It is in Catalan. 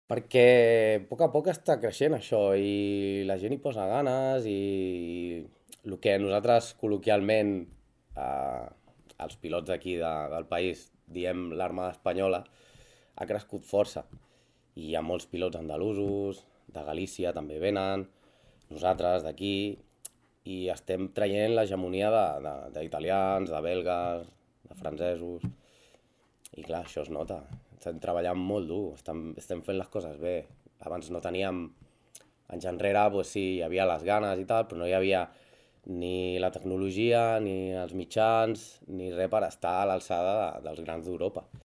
Perquè a poc està creixent això i la gent hi posa ganes i el que nosaltres col·loquialment eh, els pilots d'aquí del país diem l'armada espanyola ha crescut força i hi ha molts pilots andalusos, de Galícia també venen, nosaltres d'aquí i estem traient l'hegemonia d'italians, de belgues, de francesos i clar, això es nota. Estem treballant molt dur, estem fent les coses bé. Abans no teníem, anys enrere, pues sí, hi havia les ganes i tal, però no hi havia ni la tecnologia, ni els mitjans, ni res per estar a l'alçada dels grans d'Europa.